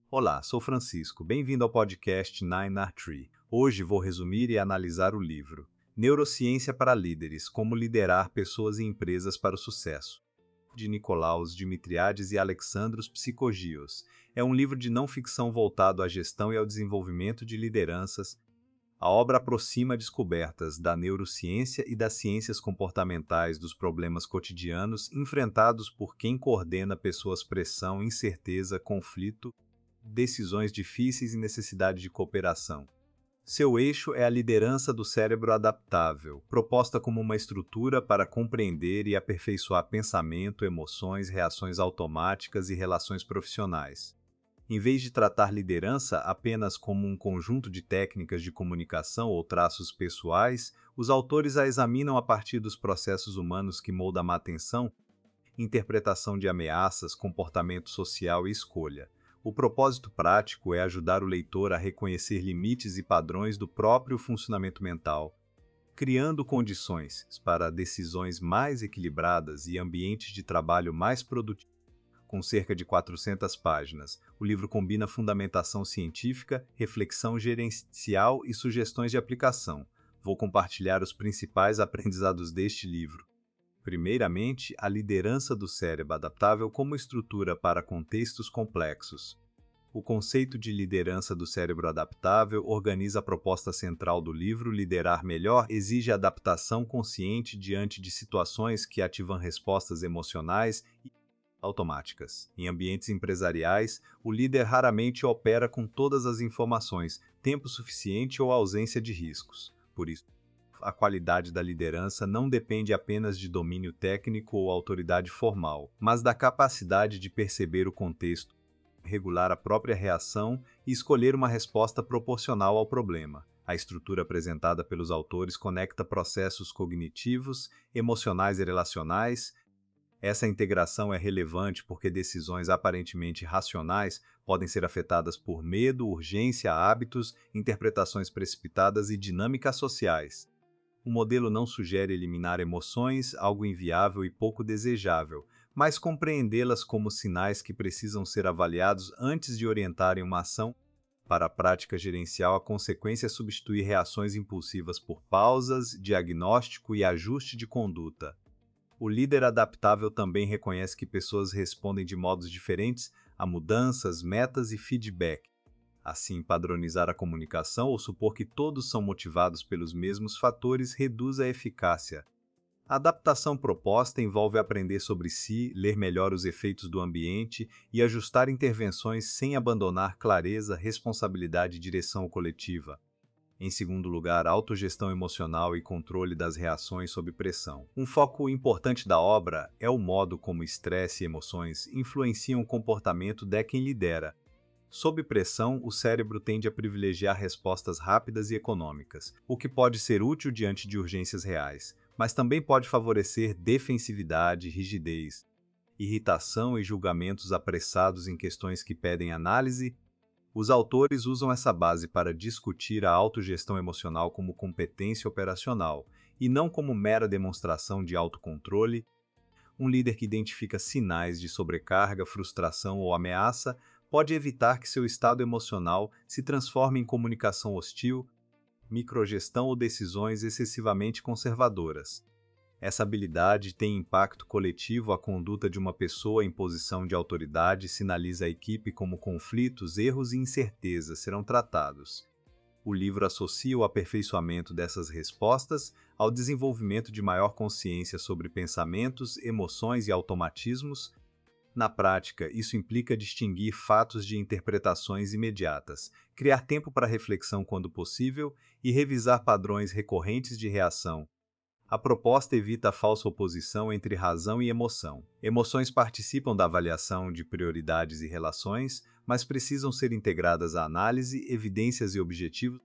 Olá, sou Francisco. Bem-vindo ao podcast Nine Art Tree. Hoje vou resumir e analisar o livro Neurociência para Líderes: Como Liderar Pessoas e Empresas para o Sucesso, de Nicolaos Dimitriades e Alexandros Psicogios. É um livro de não ficção voltado à gestão e ao desenvolvimento de lideranças. A obra aproxima descobertas da neurociência e das ciências comportamentais dos problemas cotidianos enfrentados por quem coordena pessoas, pressão, incerteza, conflito, decisões difíceis e necessidade de cooperação. Seu eixo é a liderança do cérebro adaptável, proposta como uma estrutura para compreender e aperfeiçoar pensamento, emoções, reações automáticas e relações profissionais. Em vez de tratar liderança apenas como um conjunto de técnicas de comunicação ou traços pessoais, os autores a examinam a partir dos processos humanos que moldam a atenção, interpretação de ameaças, comportamento social e escolha. O propósito prático é ajudar o leitor a reconhecer limites e padrões do próprio funcionamento mental, criando condições para decisões mais equilibradas e ambientes de trabalho mais produtivos. Com cerca de 400 páginas, o livro combina fundamentação científica, reflexão gerencial e sugestões de aplicação. Vou compartilhar os principais aprendizados deste livro. Primeiramente, a liderança do cérebro adaptável como estrutura para contextos complexos. O conceito de liderança do cérebro adaptável organiza a proposta central do livro. Liderar melhor exige adaptação consciente diante de situações que ativam respostas emocionais e automáticas. Em ambientes empresariais, o líder raramente opera com todas as informações, tempo suficiente ou ausência de riscos. Por isso, a qualidade da liderança não depende apenas de domínio técnico ou autoridade formal, mas da capacidade de perceber o contexto, regular a própria reação e escolher uma resposta proporcional ao problema. A estrutura apresentada pelos autores conecta processos cognitivos, emocionais e relacionais. Essa integração é relevante porque decisões aparentemente racionais podem ser afetadas por medo, urgência, hábitos, interpretações precipitadas e dinâmicas sociais. O modelo não sugere eliminar emoções, algo inviável e pouco desejável, mas compreendê-las como sinais que precisam ser avaliados antes de orientarem uma ação. Para a prática gerencial, a consequência é substituir reações impulsivas por pausas, diagnóstico e ajuste de conduta. O líder adaptável também reconhece que pessoas respondem de modos diferentes a mudanças, metas e feedback. Assim, padronizar a comunicação ou supor que todos são motivados pelos mesmos fatores reduz a eficácia. A adaptação proposta envolve aprender sobre si, ler melhor os efeitos do ambiente e ajustar intervenções sem abandonar clareza, responsabilidade e direção coletiva. Em segundo lugar, autogestão emocional e controle das reações sob pressão. Um foco importante da obra é o modo como estresse e emoções influenciam o comportamento de quem lidera. Sob pressão, o cérebro tende a privilegiar respostas rápidas e econômicas, o que pode ser útil diante de urgências reais, mas também pode favorecer defensividade, rigidez, irritação e julgamentos apressados em questões que pedem análise. Os autores usam essa base para discutir a autogestão emocional como competência operacional, e não como mera demonstração de autocontrole. Um líder que identifica sinais de sobrecarga, frustração ou ameaça pode evitar que seu estado emocional se transforme em comunicação hostil, microgestão ou decisões excessivamente conservadoras. Essa habilidade tem impacto coletivo. A conduta de uma pessoa em posição de autoridade sinaliza à equipe como conflitos, erros e incertezas serão tratados. O livro associa o aperfeiçoamento dessas respostas ao desenvolvimento de maior consciência sobre pensamentos, emoções e automatismos. Na prática, isso implica distinguir fatos de interpretações imediatas, criar tempo para reflexão quando possível e revisar padrões recorrentes de reação. A proposta evita a falsa oposição entre razão e emoção. Emoções participam da avaliação de prioridades e relações, mas precisam ser integradas à análise, evidências e objetivos.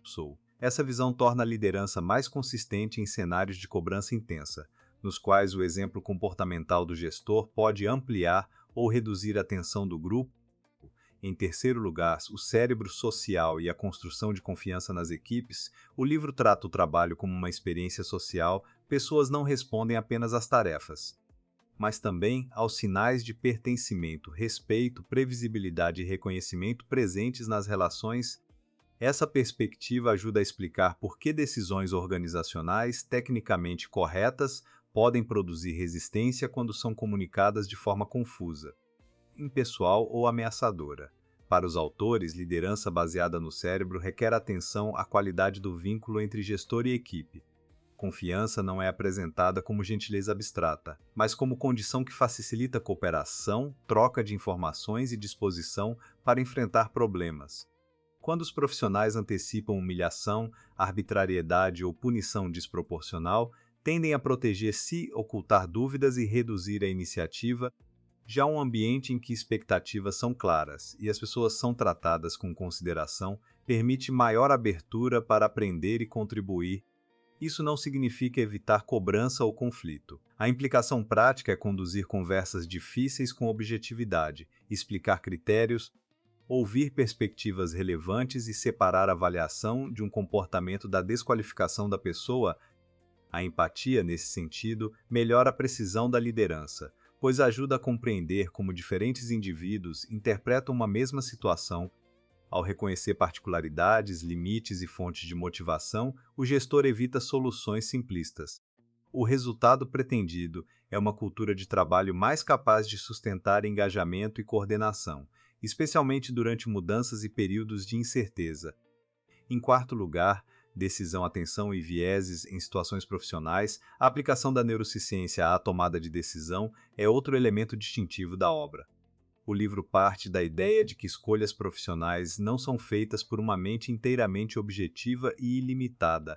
Essa visão torna a liderança mais consistente em cenários de cobrança intensa, nos quais o exemplo comportamental do gestor pode ampliar ou reduzir a tensão do grupo. Em terceiro lugar, o cérebro social e a construção de confiança nas equipes. O livro trata o trabalho como uma experiência social. Pessoas não respondem apenas às tarefas. mas também aos sinais de pertencimento, respeito, previsibilidade e reconhecimento presentes nas relações. Essa perspectiva ajuda a explicar por que decisões organizacionais tecnicamente corretas podem produzir resistência quando são comunicadas de forma confusa, impessoal ou ameaçadora. Para os autores, liderança baseada no cérebro requer atenção à qualidade do vínculo entre gestor e equipe. Confiança não é apresentada como gentileza abstrata, mas como condição que facilita cooperação, troca de informações e disposição para enfrentar problemas. Quando os profissionais antecipam humilhação, arbitrariedade ou punição desproporcional, tendem a proteger-se, ocultar dúvidas e reduzir a iniciativa. Já um ambiente em que expectativas são claras e as pessoas são tratadas com consideração permite maior abertura para aprender e contribuir. Isso não significa evitar cobrança ou conflito. A implicação prática é conduzir conversas difíceis com objetividade, explicar critérios, ouvir perspectivas relevantes e separar a avaliação de um comportamento da desqualificação da pessoa. A empatia, nesse sentido, melhora a precisão da liderança, pois ajuda a compreender como diferentes indivíduos interpretam uma mesma situação. Ao reconhecer particularidades, limites e fontes de motivação, o gestor evita soluções simplistas. O resultado pretendido é uma cultura de trabalho mais capaz de sustentar engajamento e coordenação, especialmente durante mudanças e períodos de incerteza. Em quarto lugar, decisão, atenção e vieses em situações profissionais, a aplicação da neurociência à tomada de decisão é outro elemento distintivo da obra. O livro parte da ideia de que escolhas profissionais não são feitas por uma mente inteiramente objetiva e ilimitada.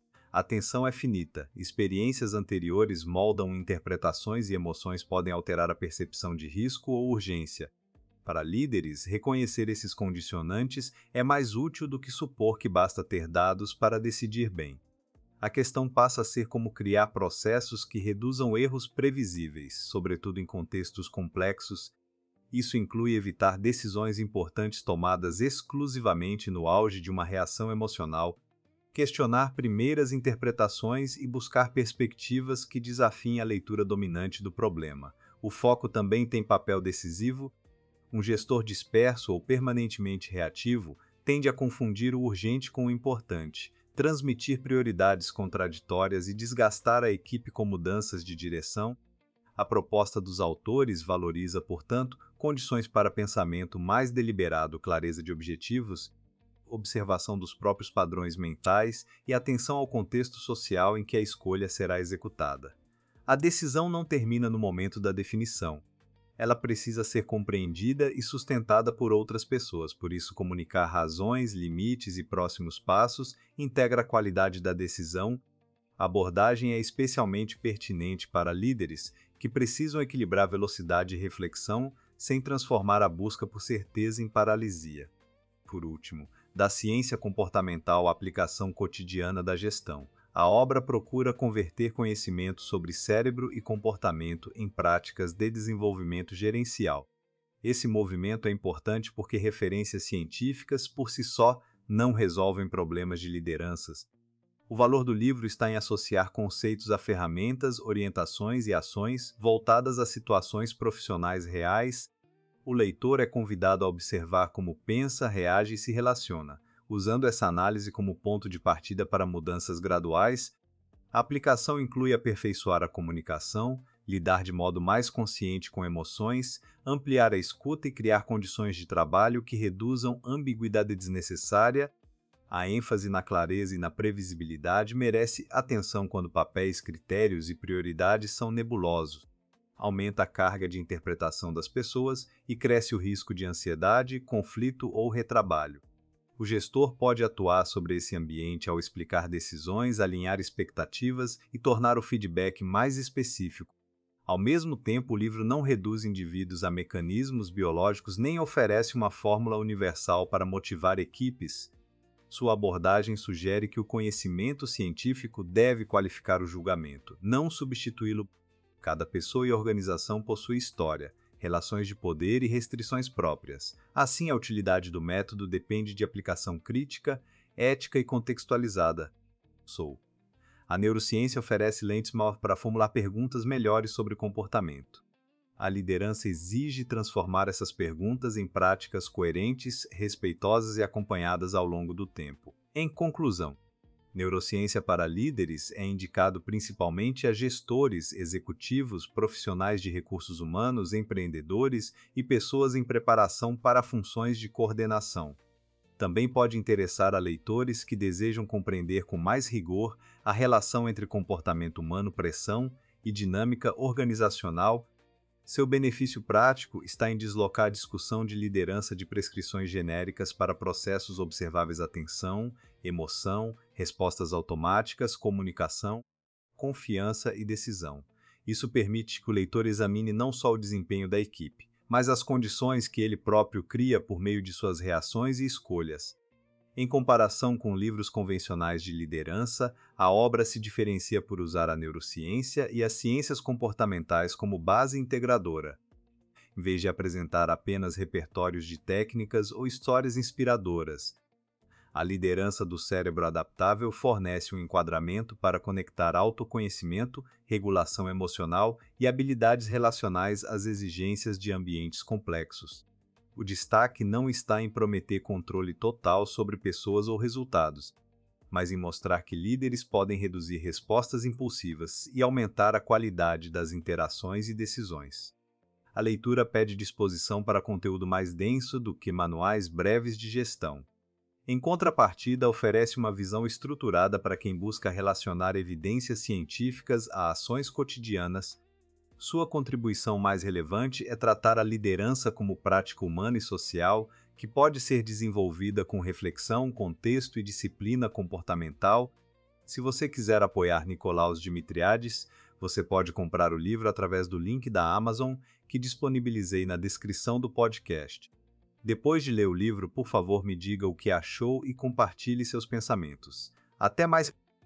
A atenção é finita, experiências anteriores moldam interpretações e emoções podem alterar a percepção de risco ou urgência. Para líderes, reconhecer esses condicionantes é mais útil do que supor que basta ter dados para decidir bem. A questão passa a ser como criar processos que reduzam erros previsíveis, sobretudo em contextos complexos. Isso inclui evitar decisões importantes tomadas exclusivamente no auge de uma reação emocional, questionar primeiras interpretações e buscar perspectivas que desafiem a leitura dominante do problema. O foco também tem papel decisivo. Um gestor disperso ou permanentemente reativo tende a confundir o urgente com o importante, transmitir prioridades contraditórias e desgastar a equipe com mudanças de direção. A proposta dos autores valoriza, portanto, condições para pensamento mais deliberado, clareza de objetivos, observação dos próprios padrões mentais e atenção ao contexto social em que a escolha será executada. A decisão não termina no momento da definição. Ela precisa ser compreendida e sustentada por outras pessoas, por isso comunicar razões, limites e próximos passos integra a qualidade da decisão. A abordagem é especialmente pertinente para líderes que precisam equilibrar velocidade e reflexão sem transformar a busca por certeza em paralisia. Por último, da ciência comportamental à aplicação cotidiana da gestão, a obra procura converter conhecimento sobre cérebro e comportamento em práticas de desenvolvimento gerencial. Esse movimento é importante porque referências científicas, por si só, não resolvem problemas de lideranças. O valor do livro está em associar conceitos a ferramentas, orientações e ações voltadas a situações profissionais reais. O leitor é convidado a observar como pensa, reage e se relaciona, usando essa análise como ponto de partida para mudanças graduais. A aplicação inclui aperfeiçoar a comunicação, lidar de modo mais consciente com emoções, ampliar a escuta e criar condições de trabalho que reduzam ambiguidade desnecessária. A ênfase na clareza e na previsibilidade merece atenção quando papéis, critérios e prioridades são nebulosos. Aumenta a carga de interpretação das pessoas e cresce o risco de ansiedade, conflito ou retrabalho. O gestor pode atuar sobre esse ambiente ao explicar decisões, alinhar expectativas e tornar o feedback mais específico. Ao mesmo tempo, o livro não reduz indivíduos a mecanismos biológicos nem oferece uma fórmula universal para motivar equipes. Sua abordagem sugere que o conhecimento científico deve qualificar o julgamento, não substituí-lo. Cada pessoa e organização possui história, relações de poder e restrições próprias. Assim, a utilidade do método depende de aplicação crítica, ética e contextualizada. A neurociência oferece lentes para formular perguntas melhores sobre comportamento. A liderança exige transformar essas perguntas em práticas coerentes, respeitosas e acompanhadas ao longo do tempo. Em conclusão, neurociência para líderes é indicado principalmente a gestores, executivos, profissionais de recursos humanos, empreendedores e pessoas em preparação para funções de coordenação. Também pode interessar a leitores que desejam compreender com mais rigor a relação entre comportamento humano, pressão e dinâmica organizacional. Seu benefício prático está em deslocar a discussão de liderança de prescrições genéricas para processos observáveis: atenção, emoção, respostas automáticas, comunicação, confiança e decisão. Isso permite que o leitor examine não só o desempenho da equipe, mas as condições que ele próprio cria por meio de suas reações e escolhas. Em comparação com livros convencionais de liderança, a obra se diferencia por usar a neurociência e as ciências comportamentais como base integradora, em vez de apresentar apenas repertórios de técnicas ou histórias inspiradoras. A liderança do cérebro adaptável fornece um enquadramento para conectar autoconhecimento, regulação emocional e habilidades relacionais às exigências de ambientes complexos. O destaque não está em prometer controle total sobre pessoas ou resultados, mas em mostrar que líderes podem reduzir respostas impulsivas e aumentar a qualidade das interações e decisões. A leitura pede disposição para conteúdo mais denso do que manuais breves de gestão. Em contrapartida, oferece uma visão estruturada para quem busca relacionar evidências científicas a ações cotidianas. Sua contribuição mais relevante é tratar a liderança como prática humana e social que pode ser desenvolvida com reflexão, contexto e disciplina comportamental. Se você quiser apoiar Nicolaus Dimitriades, você pode comprar o livro através do link da Amazon que disponibilizei na descrição do podcast. Depois de ler o livro, por favor, me diga o que achou e compartilhe seus pensamentos. Até mais!